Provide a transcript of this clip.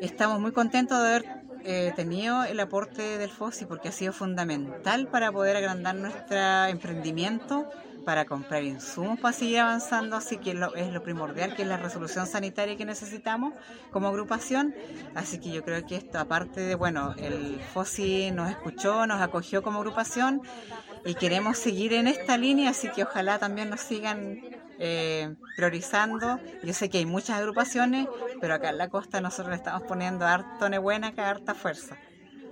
Estamos muy contentos de haber tenido el aporte del FOSI porque ha sido fundamental para poder agrandar nuestro emprendimiento, para comprar insumos para seguir avanzando, así que es lo primordial, que es la resolución sanitaria que necesitamos como agrupación. Así que yo creo que esto, aparte de, bueno, el FOSI nos escuchó, nos acogió como agrupación y queremos seguir en esta línea, así que ojalá también nos sigan priorizando. Yo sé que hay muchas agrupaciones, pero acá en la costa nosotros le estamos poniendo harto nebuena, acá harta fuerza.